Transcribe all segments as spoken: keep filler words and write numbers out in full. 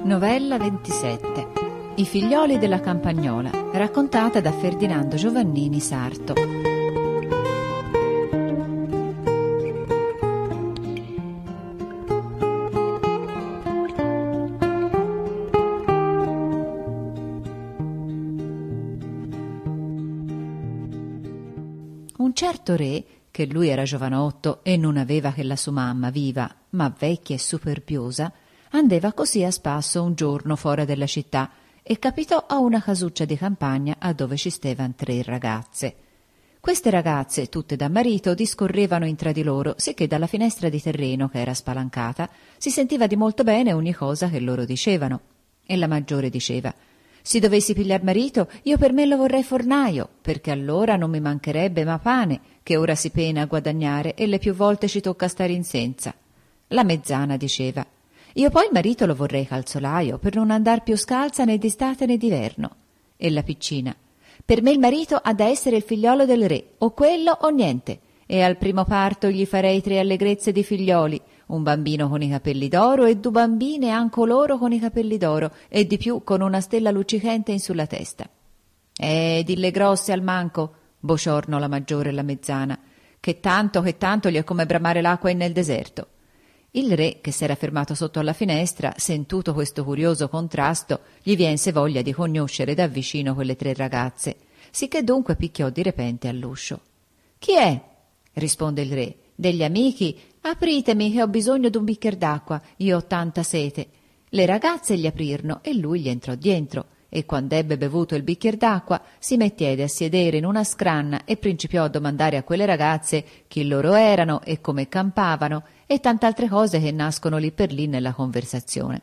Novella ventisette. I figlioli della campagnola, raccontata da Ferdinando Giovannini Sarto. Un certo re, che lui era giovanotto e non aveva che la sua mamma viva, ma vecchia e superbiosa, andeva così a spasso un giorno fuori della città e capitò a una casuccia di campagna a dove ci stevan tre ragazze. Queste ragazze, tutte da marito, discorrevano intra di loro, sicché dalla finestra di terreno che era spalancata si sentiva di molto bene ogni cosa che loro dicevano. E la maggiore diceva: «Si dovessi pigliar marito, io per me lo vorrei fornaio, perché allora non mi mancherebbe ma pane, che ora si pena a guadagnare e le più volte ci tocca stare in senza». La mezzana diceva: «Io poi il marito lo vorrei calzolaio, per non andar più scalza né d'estate né d'inverno». E la piccina: «Per me il marito ha da essere il figliolo del re, o quello o niente, e al primo parto gli farei tre allegrezze di figlioli, un bambino con i capelli d'oro e due bambine anco loro con i capelli d'oro, e di più con una stella luccicante in sulla testa». «Eh, dille grosse al manco», bociorno la maggiore e la mezzana, «che tanto che tanto gli è come bramare l'acqua in nel deserto». Il re, che s'era fermato sotto alla finestra, sentuto questo curioso contrasto, gli viense voglia di conoscere da vicino quelle tre ragazze, sicché dunque picchiò di repente all'uscio. «Chi è?» risponde il re. «Degli amici? Apritemi, che ho bisogno d'un bicchier d'acqua, io ho tanta sete». Le ragazze gli aprirono e lui gli entrò dientro, e quand'ebbe bevuto il bicchier d'acqua si mettiede a sedere in una scranna e principiò a domandare a quelle ragazze chi loro erano e come campavano e tant'altre cose che nascono lì per lì nella conversazione.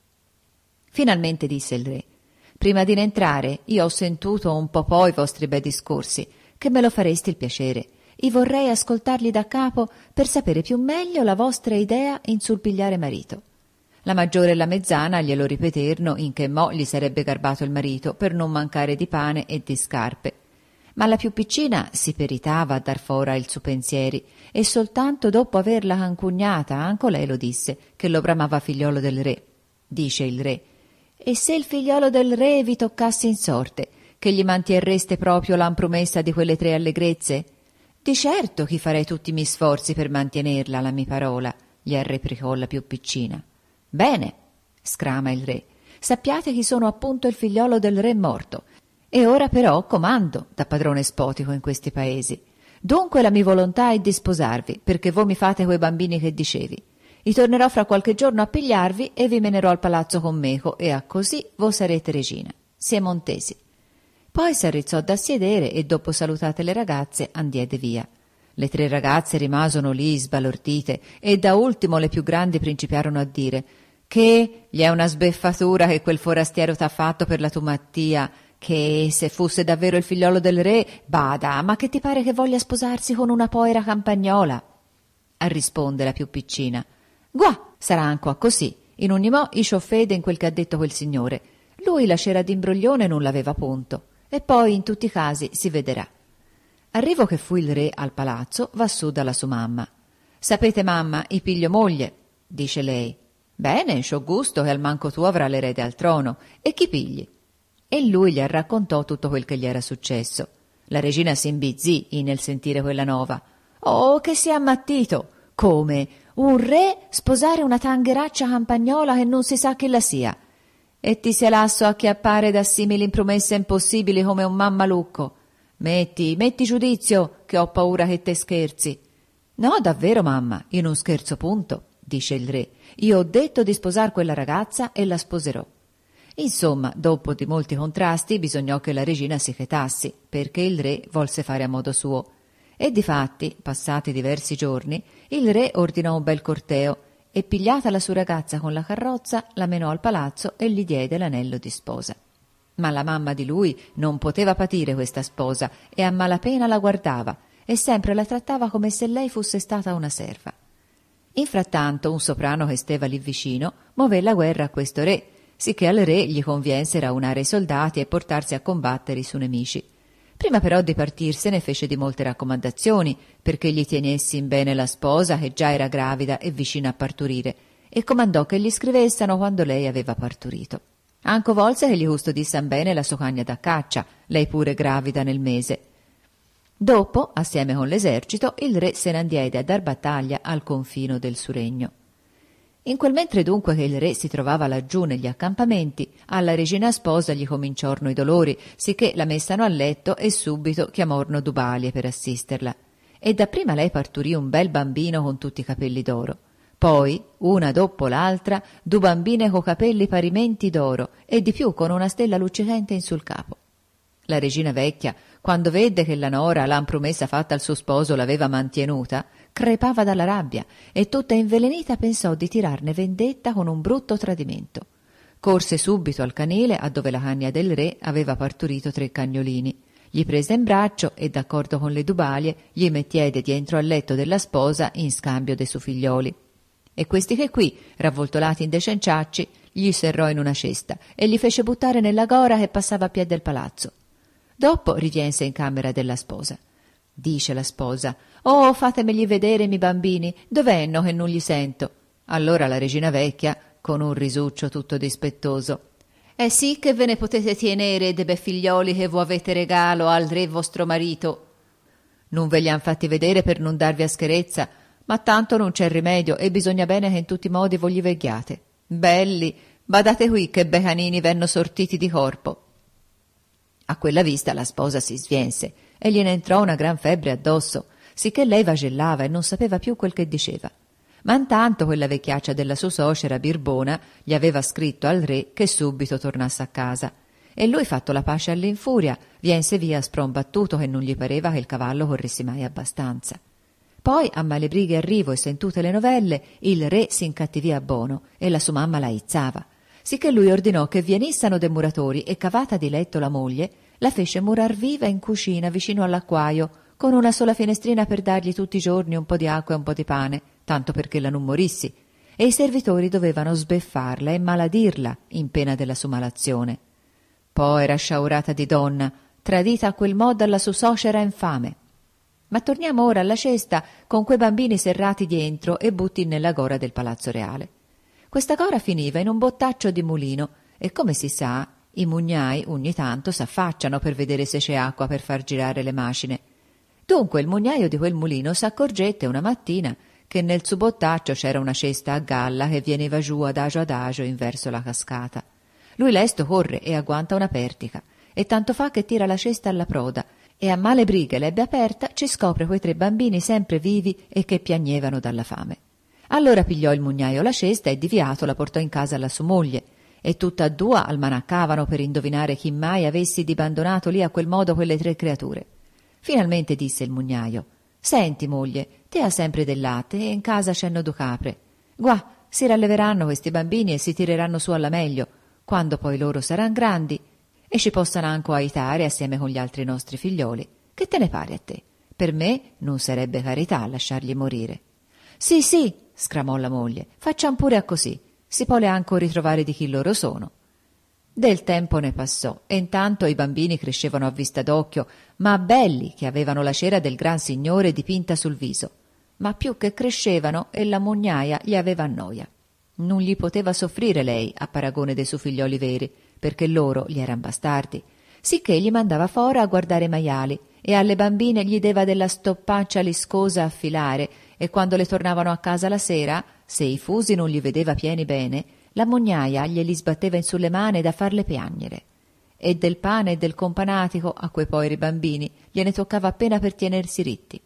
Finalmente disse il re: «Prima di ne entrare io ho sentuto un po' poi i vostri bei discorsi, che me lo faresti il piacere. I vorrei ascoltarli da capo per sapere più meglio la vostra idea in sul pigliare marito». La maggiore e la mezzana glielo ripeterono in che mo gli sarebbe garbato il marito per non mancare di pane e di scarpe. Ma la più piccina si peritava a dar fora il suo pensieri e soltanto dopo averla cancugnata anco lei lo disse che lo bramava figliolo del re. Dice il re: «E se il figliolo del re vi toccasse in sorte, che gli mantierreste proprio l'ampromessa di quelle tre allegrezze?» «Di certo chi farei tutti i miei sforzi per mantenerla, la mia parola», gli replicò la più piccina. «Bene», scrama il re, «sappiate che sono appunto il figliolo del re morto, e ora però comando da padrone spotico in questi paesi. Dunque la mia volontà è di sposarvi, perché voi mi fate quei bambini che dicevi. I tornerò fra qualche giorno a pigliarvi e vi menerò al palazzo con meco, e a così voi sarete regina. Si è montesi». Poi s'arrizzò da sedere e dopo salutate le ragazze andiede via. Le tre ragazze rimasero lì sbalordite e da ultimo le più grandi principiarono a dire: «Che gli è una sbeffatura che quel forastiero t'ha fatto per la tua mattia, che se fosse davvero il figliolo del re, bada, ma che ti pare che voglia sposarsi con una povera campagnola?» A risponde la più piccina: «Gua, sarà anco così, in ogni mo io ho fede in quel che ha detto quel signore. Lui la cera d'imbroglione non l'aveva punto, e poi in tutti i casi si vedrà». Arrivo che fu il re al palazzo, va su dalla sua mamma. «Sapete, mamma, i piglio moglie», dice lei. «Bene, c'ho gusto che al manco tu avrà l'erede al trono. E chi pigli?» E lui gli raccontò tutto quel che gli era successo. La regina si imbizzì nel sentire quella nova. «Oh, che si è ammattito! Come? Un re sposare una tangheraccia campagnola che non si sa chi la sia? E ti se lasso acchiappare da simili impromesse impossibili come un mammalucco? Metti, metti giudizio, che ho paura che te scherzi». «No, davvero, mamma, io non scherzo punto», dice il re. «Io ho detto di sposar quella ragazza e la sposerò». Insomma, dopo di molti contrasti bisognò che la regina si chetassi, perché il re volse fare a modo suo. E difatti, passati diversi giorni, il re ordinò un bel corteo e, pigliata la sua ragazza con la carrozza, la menò al palazzo e gli diede l'anello di sposa. Ma la mamma di lui non poteva patire questa sposa e a malapena la guardava e sempre la trattava come se lei fosse stata una serva. Infrattanto un soprano che steva lì vicino mové la guerra a questo re, sicché al re gli conviense raunare i soldati e portarsi a combattere i suoi nemici. Prima però di partirsene fece di molte raccomandazioni perché gli tenessi in bene la sposa che già era gravida e vicina a partorire, e comandò che gli scrivessero quando lei aveva partorito. Anche volse che gli custodissero bene la sua cagna da caccia, lei pure gravida nel mese. Dopo, assieme con l'esercito, il re se ne andiede a dar battaglia al confino del suo regno. In quel mentre dunque che il re si trovava laggiù negli accampamenti, alla regina sposa gli cominciorno i dolori, sicché la messano a letto e subito chiamorno Dubalie per assisterla. E dapprima lei parturì un bel bambino con tutti i capelli d'oro. Poi, una dopo l'altra, due bambine co capelli parimenti d'oro e di più con una stella luccicante in sul capo. La regina vecchia, quando vede che la nora, l'han promessa fatta al suo sposo, l'aveva mantenuta, crepava dalla rabbia e tutta invelenita pensò di tirarne vendetta con un brutto tradimento. Corse subito al canile a dove la cagna del re aveva partorito tre cagnolini. Gli prese in braccio e, d'accordo con le Dubalie, gli mettiede dietro al letto della sposa in scambio dei suoi figlioli. E questi che qui, ravvoltolati in dei cenciacci, gli serrò in una cesta e li fece buttare nella gora che passava a piè del palazzo. Dopo ripiense in camera della sposa. Dice la sposa: «Oh, fatemeli vedere, mi bambini, dov'enno che non li sento?» Allora la regina vecchia, con un risuccio tutto dispettoso: «Eh sì che ve ne potete tienere de be figlioli che vo avete regalo al re vostro marito. Non ve li han fatti vedere per non darvi ascherezza, ma tanto non c'è rimedio e bisogna bene che in tutti i modi voi gli veghiate. Belli, badate qui che bei canini venno sortiti di corpo». A quella vista la sposa si sviense e gliene entrò una gran febbre addosso, sicché lei vagellava e non sapeva più quel che diceva. Ma intanto quella vecchiaccia della sua suocera Birbona gli aveva scritto al re che subito tornasse a casa, e lui, fatto la pace all'infuria, viense via sprombattuto che non gli pareva che il cavallo corresse mai abbastanza. Poi, a male brighe arrivo e sentute le novelle, il re si incattivì a bono e la sua mamma la izzava, sicché lui ordinò che venissero dei muratori e, cavata di letto la moglie, la fece murar viva in cucina vicino all'acquaio, con una sola finestrina per dargli tutti i giorni un po' di acqua e un po' di pane, tanto perché la non morissi, e i servitori dovevano sbeffarla e maladirla in pena della sua malazione. Poi era sciaurata di donna, tradita a quel modo alla sua suocera infame. Ma torniamo ora alla cesta con quei bambini serrati dientro e butti nella gora del palazzo reale. Questa gora finiva in un bottaccio di mulino e, come si sa, i mugnai ogni tanto s'affacciano per vedere se c'è acqua per far girare le macine. Dunque il mugnaio di quel mulino s'accorgette una mattina che nel suo bottaccio c'era una cesta a galla che veniva giù adagio adagio in verso la cascata. Lui lesto corre e agguanta una pertica e tanto fa che tira la cesta alla proda e a male brighe l'ebbe aperta ci scopre quei tre bambini sempre vivi e che piagnevano dalla fame. Allora pigliò il mugnaio la cesta e diviato la portò in casa alla sua moglie e tutta due almanaccavano per indovinare chi mai avessi dibandonato lì a quel modo quelle tre creature. Finalmente disse il mugnaio: «Senti, moglie, te ha sempre del latte e in casa c'hanno due capre. Guà, si ralleveranno questi bambini e si tireranno su alla meglio, quando poi loro saranno grandi, e ci possano anche aiutare assieme con gli altri nostri figlioli. Che te ne pare a te? Per me non sarebbe carità lasciarli morire». «Sì, sì», sclamò la moglie, «facciam pure a così, si pole anche ritrovare di chi loro sono». Del tempo ne passò e intanto i bambini crescevano a vista d'occhio, ma belli che avevano la cera del gran signore dipinta sul viso. Ma più che crescevano e la mugnaia gli aveva noia. Non gli poteva soffrire lei a paragone dei suoi figlioli veri, perché loro gli eran bastardi, sicché gli mandava fora a guardare i maiali e alle bambine gli deva della stoppaccia liscosa a filare, e quando le tornavano a casa la sera, se i fusi non li vedeva pieni bene, la mugnaia glieli sbatteva in sulle mani da farle piagnere. E del pane e del companatico a quei poveri bambini gliene toccava appena per tenersi ritti.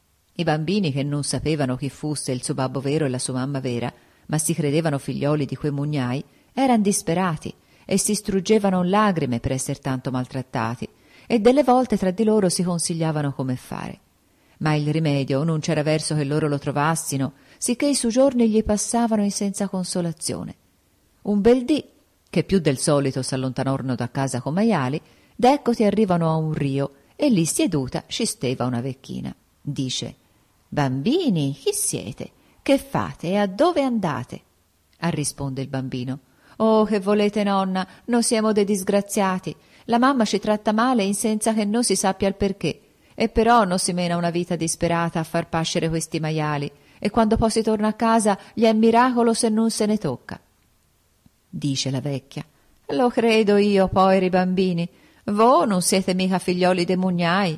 I bambini, che non sapevano chi fosse il suo babbo vero e la sua mamma vera, ma si credevano figlioli di quei mugnai, eran disperati e si struggevano in lagrime per esser tanto maltrattati, e delle volte tra di loro si consigliavano come fare. Ma il rimedio non c'era verso che loro lo trovassino, sicché i suoi giorni gli passavano in senza consolazione. Un bel dì, che più del solito s'allontanorno da casa con maiali, d'eccoti arrivano a un rio e lì sieduta ci steva una vecchina. Dice: «Bambini, chi siete? Che fate e a dove andate?» Arrisponde il bambino: «Oh, che volete, nonna? Noi siamo dei disgraziati. La mamma ci tratta male in senza che non si sappia il perché, e però non si mena una vita disperata a far pascere questi maiali, e quando poi si torna a casa gli è miracolo se non se ne tocca. Dice la vecchia: lo credo io, poveri bambini, voi non siete mica figlioli de mugnai.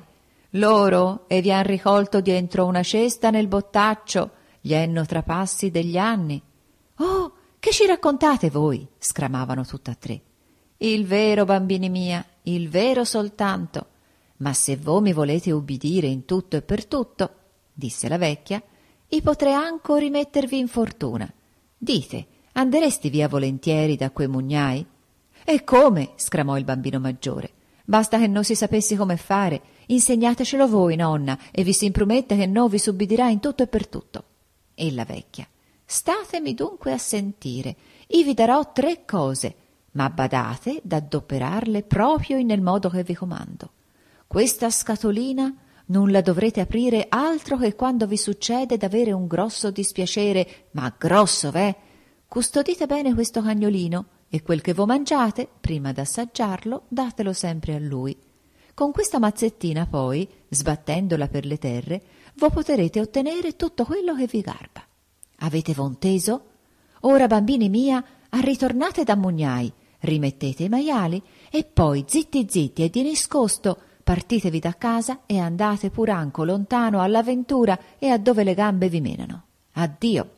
Loro e vi han ricolto dientro una cesta nel bottaccio, gli enno trapassi degli anni. Oh, che ci raccontate voi? Scramavano tutt'e tre. Il vero, bambini mia, il vero soltanto. Ma se voi mi volete ubbidire in tutto e per tutto, disse la vecchia, i potrei anco rimettervi in fortuna. Dite, anderesti via volentieri da quei mugnai? E come? Scramò il bambino maggiore. Basta che non si sapessi come fare. Insegnatecelo voi, nonna, e vi si impromette che no vi subbidirà in tutto e per tutto. E la vecchia: statemi dunque a sentire, io vi darò tre cose, ma badate d'adoperarle proprio nel modo che vi comando. Questa scatolina non la dovrete aprire altro che quando vi succede d'avere un grosso dispiacere, ma grosso, veh? Custodite bene questo cagnolino e quel che vo mangiate, prima d'assaggiarlo, datelo sempre a lui. Con questa mazzettina poi, sbattendola per le terre, vo poterete ottenere tutto quello che vi garba. Avete vo inteso? Ora, bambini mia, arritornate da mugnai, rimettete i maiali e poi, zitti zitti e di nascosto, partitevi da casa e andate pur anco lontano all'avventura e a dove le gambe vi menano. Addio!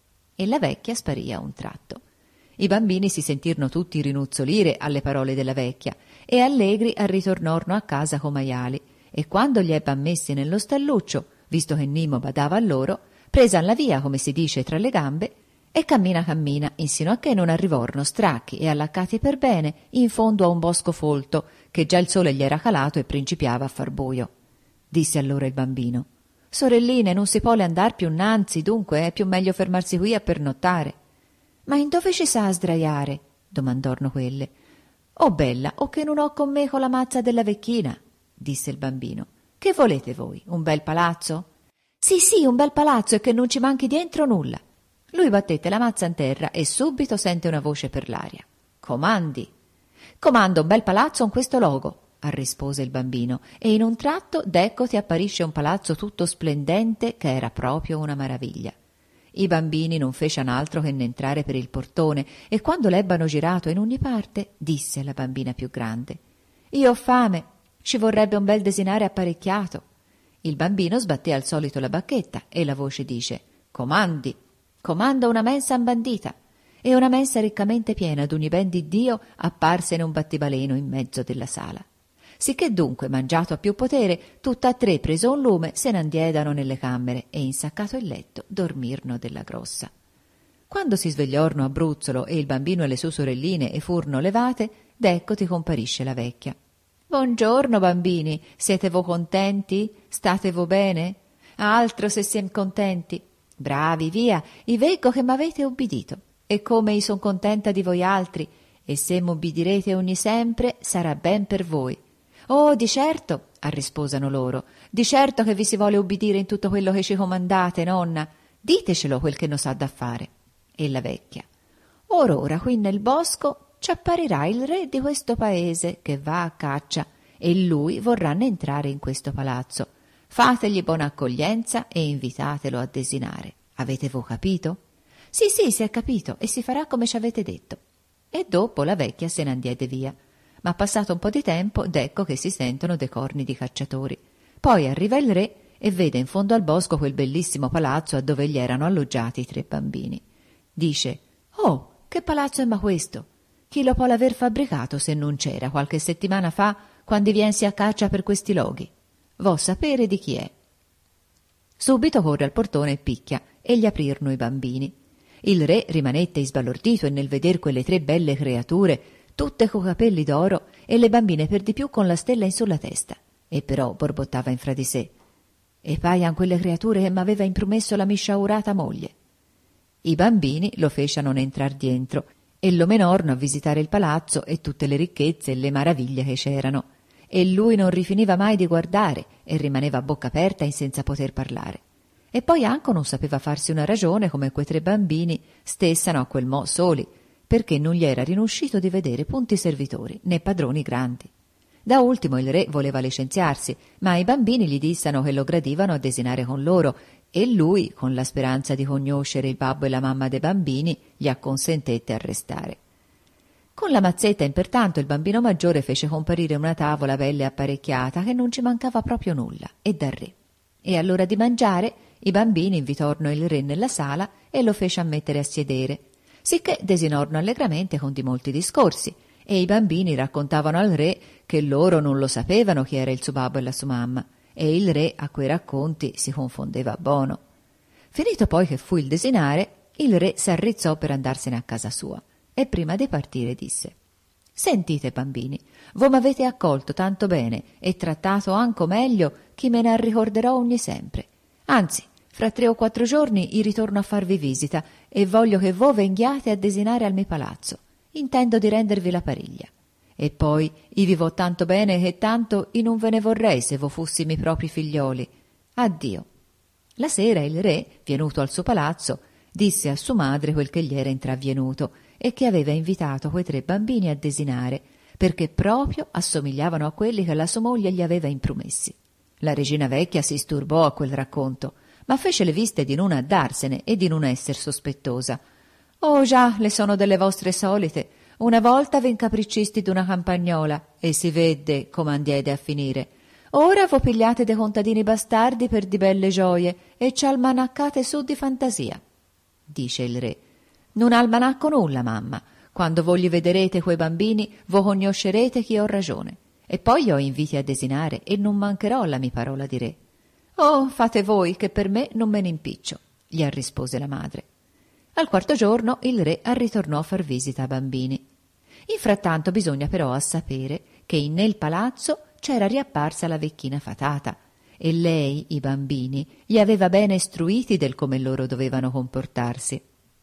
E la vecchia sparì a un tratto. I bambini si sentirono tutti rinuzzolire alle parole della vecchia e allegri arritornorno a casa co maiali, e quando gli ebbe ammessi nello stalluccio, visto che Nimo badava a loro, presan la via, come si dice, tra le gambe, e cammina cammina, insino a che non arrivorno stracchi e allaccati per bene in fondo a un bosco folto, che già il sole gli era calato e principiava a far buio. Disse allora il bambino: sorelline, non si pole andar più innanzi, dunque è più meglio fermarsi qui a pernottare. Ma in dove ci sa a sdraiare? Domandorno quelle. Oh bella, o che non ho con me con la mazza della vecchina, disse il bambino. Che volete voi, un bel palazzo? Sì, sì, un bel palazzo e che non ci manchi dentro nulla. Lui battette la mazza in terra e subito sente una voce per l'aria. Comandi. Comando un bel palazzo in questo logo, rispose il bambino, e in un tratto d'ecco ti apparisce un palazzo tutto splendente che era proprio una maraviglia. I bambini non fecero altro che n'entrare per il portone e quando l'ebbano girato in ogni parte disse alla bambina più grande: io ho fame, ci vorrebbe un bel desinare apparecchiato. Il bambino sbatté al solito la bacchetta e la voce dice: comandi. Comanda una mensa imbandita. E una mensa riccamente piena d'ogni ben di Dio apparse in un battibaleno in mezzo della sala. Sicché dunque, mangiato a più potere, tutta a tre preso un lume se n'andiedano nelle camere e insaccato il letto dormirno della grossa. Quando si svegliorno a bruzzolo e il bambino e le sue sorelline e furono levate, d'ecco ti comparisce la vecchia. Buongiorno bambini, siete vo contenti? State vo bene? Altro se siem contenti. Bravi, via, i veggo che m'avete ubbidito, e come i son contenta di voi altri, e se m'ubbidirete ogni sempre, sarà ben per voi. Oh, di certo, arrisposano loro, di certo che vi si vuole ubbidire in tutto quello che ci comandate, nonna. Ditecelo quel che no sa da fare. E la vecchia: or ora qui nel bosco ci apparirà il re di questo paese che va a caccia, e lui vorranno entrare in questo palazzo. Fategli buona accoglienza e invitatelo a desinare. Avete voi capito? Sì, sì, si è capito, e si farà come ci avete detto. E dopo la vecchia se ne andiede via. Ma passato un po' di tempo, d'ecco che si sentono dei corni di cacciatori. Poi arriva il re e vede in fondo al bosco quel bellissimo palazzo a dove gli erano alloggiati i tre bambini. Dice: oh, che palazzo è ma questo? Chi lo può aver fabbricato se non c'era qualche settimana fa, quando viensi a caccia per questi loghi? Vo sapere di chi è. Subito corre al portone e picchia, e gli aprirno i bambini. Il re rimanette isbalordito e nel veder quelle tre belle creature, tutte co capelli d'oro, e le bambine per di più con la stella in sulla testa, e però borbottava in fra di sé: e paian quelle creature che m'aveva impromesso la mi sciaurata moglie. I bambini lo fecero entrar dientro e lo menorno a visitare il palazzo e tutte le ricchezze e le maraviglie che c'erano, e lui non rifiniva mai di guardare e rimaneva a bocca aperta in senza poter parlare. E poi anco non sapeva farsi una ragione come quei tre bambini stessano a quel mo soli, perché non gli era rinuscito di vedere punti servitori né padroni grandi. Da ultimo il re voleva licenziarsi, ma i bambini gli dissero che lo gradivano a desinare con loro e lui, con la speranza di conoscere il babbo e la mamma dei bambini, gli acconsentette a restare. Con la mazzetta, impertanto, il bambino maggiore fece comparire una tavola bella e apparecchiata che non ci mancava proprio nulla, e dal re. E all'ora di mangiare i bambini invitorno il re nella sala e lo fece ammettere a sedere, sicché desinorno allegramente con di molti discorsi, e i bambini raccontavano al re che loro non lo sapevano chi era il suo babbo e la sua mamma, e il re a quei racconti si confondeva bono. Finito poi che fu il desinare, il re s'arrizzò per andarsene a casa sua, e prima di partire disse: «Sentite, bambini, voi m'avete accolto tanto bene e trattato anco meglio che me ne ricorderò ogni sempre. Anzi, fra tre o quattro giorni i ritorno a farvi visita e voglio che voi venghiate a desinare al mio palazzo. Intendo di rendervi la pariglia. E poi i vivo tanto bene che tanto i non ve ne vorrei se vo fossi mi propri figlioli. Addio». La sera il re, venuto al suo palazzo, disse a sua madre quel che gli era intravvenuto e che aveva invitato quei tre bambini a desinare, perché proprio assomigliavano a quelli che la sua moglie gli aveva impromessi. La regina vecchia si sturbò a quel racconto, ma fece le viste di non andarsene e di non esser sospettosa. «Oh già, le sono delle vostre solite. Una volta v'incapriccisti d'una campagnola e si vedde come andiede a finire. Ora vo pigliate de contadini bastardi per di belle gioie e ci almanaccate su di fantasia». Dice il re: «Non almanacco nulla, mamma. Quando voi li vederete quei bambini, vo conoscerete che ho ragione. E poi ho inviti a desinare e non mancherò alla mia parola di re». «Oh, fate voi, che per me non me ne impiccio», gli rispose la madre. Al quarto giorno il re ritornò a far visita a bambini. In frattanto bisogna però a sapere che nel palazzo c'era riapparsa la vecchina fatata, e lei, i bambini, gli aveva bene istruiti del come loro dovevano comportarsi.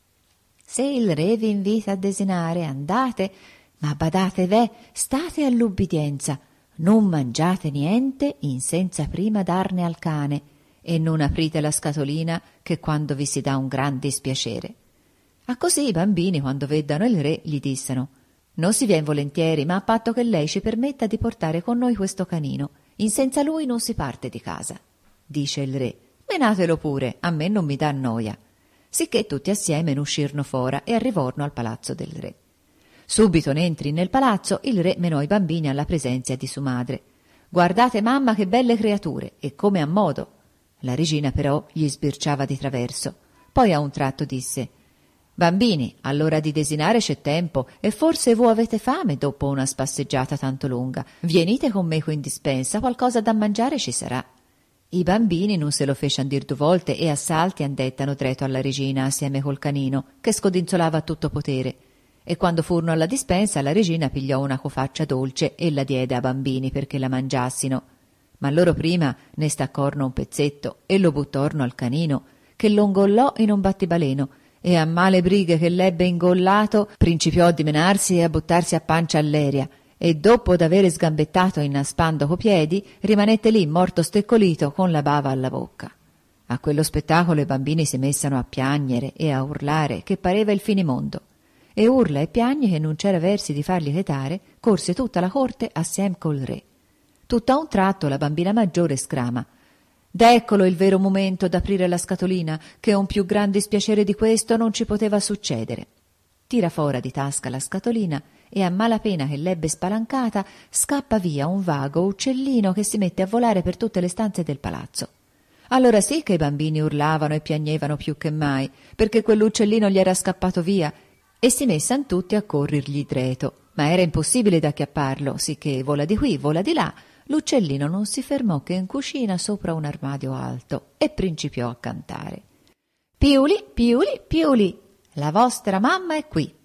«Se il re vi invita a desinare, andate, ma badate ve, state all'ubbidienza, non mangiate niente in senza prima darne al cane, e non aprite la scatolina che quando vi si dà un gran dispiacere». A così i bambini, quando veddano il re, gli dissero: «Non si vien volentieri, ma a patto che lei ci permetta di portare con noi questo canino. In senza lui non si parte di casa». Dice il re: «Menatelo pure, a me non mi dà noia». Sicché tutti assieme ne uscirono fora e arrivorno al palazzo del re. Subito ne entri nel palazzo, il re menò i bambini alla presenza di sua madre. «Guardate, mamma, che belle creature, e come a modo». La regina però gli sbirciava di traverso. Poi a un tratto disse: «Bambini, all'ora di desinare c'è tempo e forse voi avete fame dopo una spasseggiata tanto lunga. Vienite con me qui in dispensa, qualcosa da mangiare ci sarà». I bambini non se lo fecero dir due volte e a salti andettano dretto alla regina assieme col canino, che scodinzolava a tutto potere. E quando furono alla dispensa, la regina pigliò una cofaccia dolce e la diede a bambini perché la mangiassino. Ma loro prima ne staccorno un pezzetto e lo buttorno al canino, che lo ingollò in un battibaleno, e a male brighe che l'ebbe ingollato principiò a dimenarsi e a buttarsi a pancia all'eria, e dopo d'avere sgambettato innaspando co piedi rimanette lì morto steccolito con la bava alla bocca. A quello spettacolo i bambini si messero a piagnere e a urlare che pareva il finimondo, e urla e piagni che non c'era versi di farli chetare, corse tutta la corte assiem col re. Tutt'a un tratto la bambina maggiore scrama: «D'eccolo il vero momento d'aprire la scatolina, che un più gran dispiacere di questo non ci poteva succedere». Tira fora di tasca la scatolina e a malapena che l'ebbe spalancata scappa via un vago uccellino che si mette a volare per tutte le stanze del palazzo. Allora sì che i bambini urlavano e piagnevano più che mai, perché quell'uccellino gli era scappato via, e si messan tutti a corrergli dreto, ma era impossibile d'acchiapparlo, sicché vola di qui, vola di là, l'uccellino non si fermò che in cucina sopra un armadio alto e principiò a cantare: «Piuli, piuli, piuli, la vostra mamma è qui».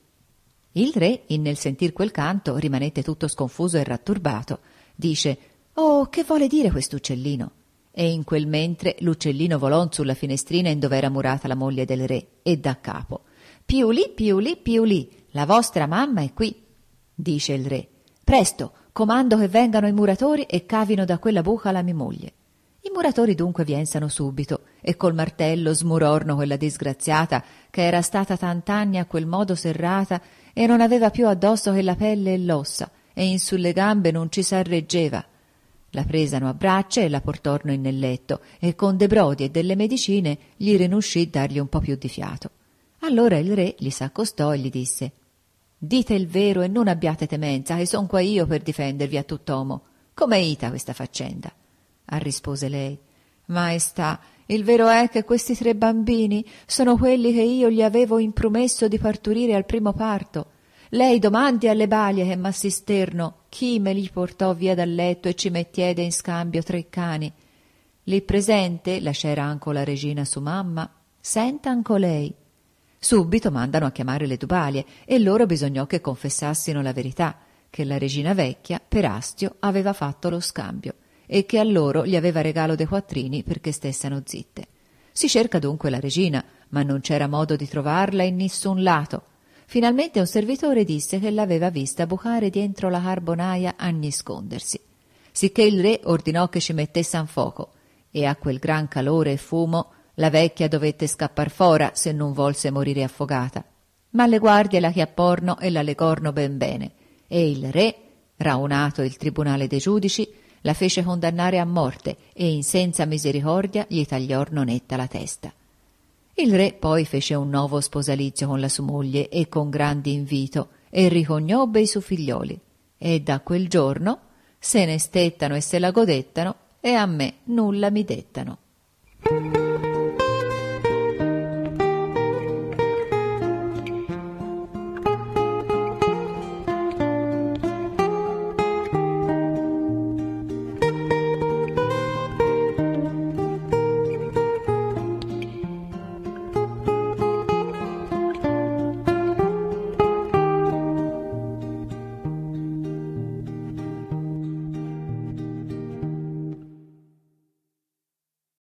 Il re, in nel sentir quel canto, rimanette tutto sconfuso e ratturbato. Dice: «Oh, che vuole dire quest'uccellino?» E in quel mentre l'uccellino volò sulla finestrina in dove era murata la moglie del re e da capo: «Piuli, piuli, piuli, la vostra mamma è qui». Dice il re: «Presto, comando che vengano i muratori e cavino da quella buca la mia moglie». I muratori dunque viensano subito e col martello smurorno quella disgraziata che era stata tant'anni a quel modo serrata e non aveva più addosso che la pelle e l'ossa e in sulle gambe non ci s'arreggeva. La presano a braccia e la portorno in nel letto e con de brodi e delle medicine gli rinuuscì dargli un po' più di fiato. Allora il re gli s'accostò e gli disse: «Dite il vero e non abbiate temenza, che son qua io per difendervi a tutt'omo. Com'è ita questa faccenda?» Ah, rispose lei: «Maestà, il vero è che questi tre bambini sono quelli che io gli avevo impromesso di parturire al primo parto. Lei domandi alle balie che m'assisterno chi me li portò via dal letto e ci mettiede in scambio tre cani. Lì presente, la c'era anco la regina su mamma, senta anco lei». Subito mandano a chiamare le dubalie e loro bisognò che confessassino la verità, che la regina vecchia per astio aveva fatto lo scambio e che a loro gli aveva regalo dei quattrini perché stessero zitte. Si cerca dunque la regina, ma non c'era modo di trovarla in nessun lato. Finalmente un servitore disse che l'aveva vista bucare dientro la carbonaia a nascondersi. Sicché il re ordinò che ci mettessan fuoco, e a quel gran calore e fumo la vecchia dovette scappar fora se non volse morire affogata. Ma le guardie la chiapporno e la legorno ben bene, e il re, raunato il tribunale dei giudici, la fece condannare a morte e in senza misericordia gli tagliorno netta la testa. Il re poi fece un nuovo sposalizio con la sua moglie e con grande invito e riconobbe i suoi figlioli, e da quel giorno se ne stettano e se la godettano e a me nulla mi dettano.